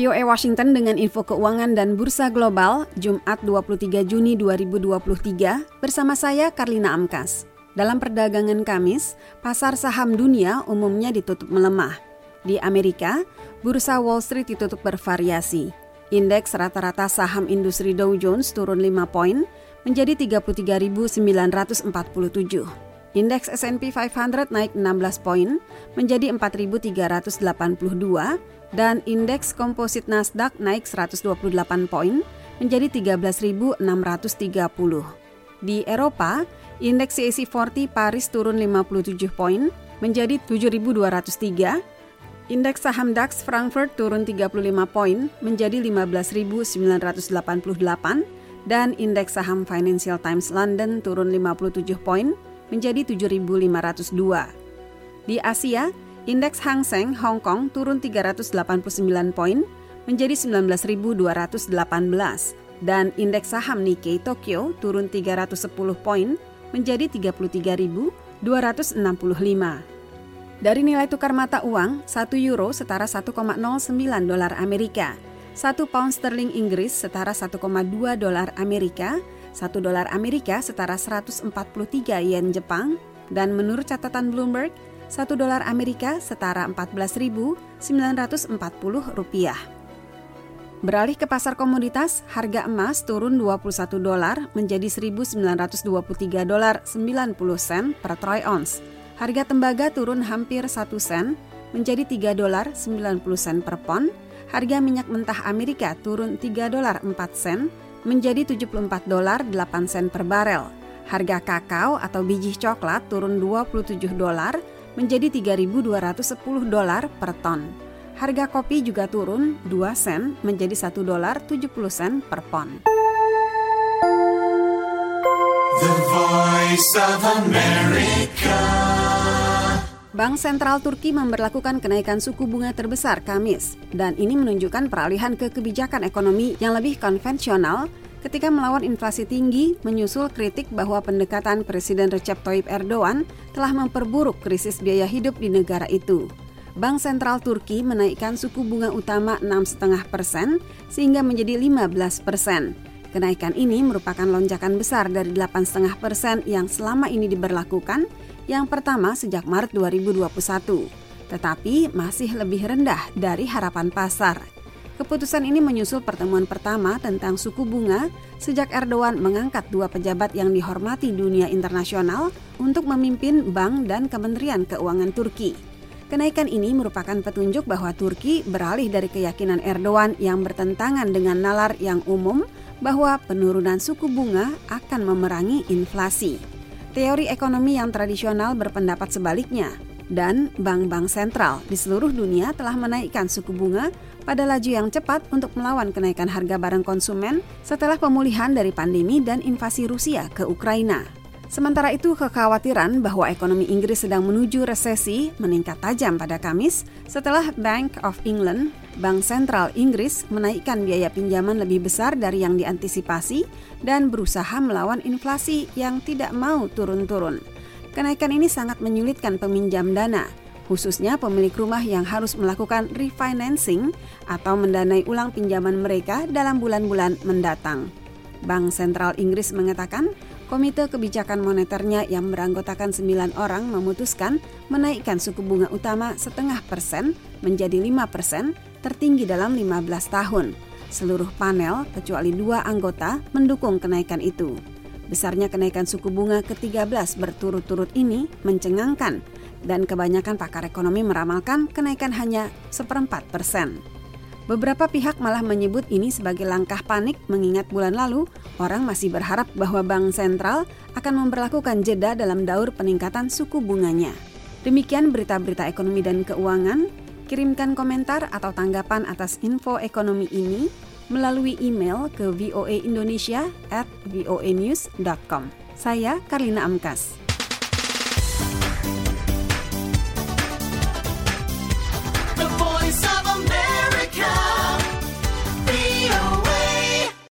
VOA Washington dengan info keuangan dan bursa global, Jumat 23 Juni 2023, bersama saya Karlina Amkas. Dalam perdagangan Kamis, pasar saham dunia umumnya ditutup melemah. Di Amerika, bursa Wall Street ditutup bervariasi. Indeks rata-rata saham industri Dow Jones turun 5 poin, menjadi 33.947. Indeks S&P 500 naik 16 poin, menjadi 4.382, dan indeks komposit Nasdaq naik 128 poin, menjadi 13.630. Di Eropa, indeks CAC 40 Paris turun 57 poin, menjadi 7.203. Indeks saham DAX Frankfurt turun 35 poin, menjadi 15.988, dan indeks saham Financial Times London turun 57 poin, menjadi 7.502. Di Asia, indeks Hang Seng Hong Kong turun 389 poin, menjadi 19.218, dan indeks saham Nikkei Tokyo turun 310 poin, menjadi 33.265. Dari nilai tukar mata uang, 1 euro setara 1,09 dolar Amerika, 1 pound sterling Inggris setara 1,2 dolar Amerika, 1 dolar Amerika setara 143 yen Jepang, dan menurut catatan Bloomberg, 1 dolar Amerika setara 14.940 rupiah. Beralih ke pasar komoditas, harga emas turun 21 dolar menjadi 1.923 dolar 90 sen per troy ounce. Harga tembaga turun hampir 1 sen menjadi 3 dolar 90 sen per pon. Harga minyak mentah Amerika turun 3 dolar 4 sen menjadi 74 dolar 8 sen per barel. Harga kakao atau biji coklat turun 27 dolar menjadi 3.210 dolar per ton. Harga kopi juga turun 2 sen menjadi 1 dolar 70 sen per pon. The Voice of America. Bank Sentral Turki memberlakukan kenaikan suku bunga terbesar Kamis, dan ini menunjukkan peralihan ke kebijakan ekonomi yang lebih konvensional ketika melawan inflasi tinggi menyusul kritik bahwa pendekatan Presiden Recep Tayyip Erdogan telah memperburuk krisis biaya hidup di negara itu. Bank Sentral Turki menaikkan suku bunga utama 6,5% sehingga menjadi 15%. Kenaikan ini merupakan lonjakan besar dari 8,5% yang selama ini diberlakukan, yang pertama sejak Maret 2021, tetapi masih lebih rendah dari harapan pasar. Keputusan ini menyusul pertemuan pertama tentang suku bunga sejak Erdogan mengangkat 2 pejabat yang dihormati dunia internasional untuk memimpin bank dan Kementerian Keuangan Turki. Kenaikan ini merupakan petunjuk bahwa Turki beralih dari keyakinan Erdogan yang bertentangan dengan nalar yang umum bahwa penurunan suku bunga akan memerangi inflasi. Teori ekonomi yang tradisional berpendapat sebaliknya, dan bank-bank sentral di seluruh dunia telah menaikkan suku bunga pada laju yang cepat untuk melawan kenaikan harga barang konsumen setelah pemulihan dari pandemi dan invasi Rusia ke Ukraina. Sementara itu, kekhawatiran bahwa ekonomi Inggris sedang menuju resesi meningkat tajam pada Kamis setelah Bank of England, Bank Sentral Inggris, menaikkan biaya pinjaman lebih besar dari yang diantisipasi dan berusaha melawan inflasi yang tidak mau turun-turun. Kenaikan ini sangat menyulitkan peminjam dana, khususnya pemilik rumah yang harus melakukan refinancing atau mendanai ulang pinjaman mereka dalam bulan-bulan mendatang. Bank Sentral Inggris mengatakan, Komite Kebijakan Moneternya yang beranggotakan 9 orang memutuskan menaikkan suku bunga utama 0,5% menjadi 5%, tertinggi dalam 15 tahun. Seluruh panel, kecuali 2 anggota, mendukung kenaikan itu. Besarnya kenaikan suku bunga ke-13 berturut-turut ini mencengangkan, dan kebanyakan pakar ekonomi meramalkan kenaikan hanya 0,4%. Beberapa pihak malah menyebut ini sebagai langkah panik mengingat bulan lalu orang masih berharap bahwa bank sentral akan memberlakukan jeda dalam daur peningkatan suku bunganya. Demikian berita-berita ekonomi dan keuangan. Kirimkan komentar atau tanggapan atas info ekonomi ini melalui email ke voaindonesia@voanews.com. Saya Karlina Amkas.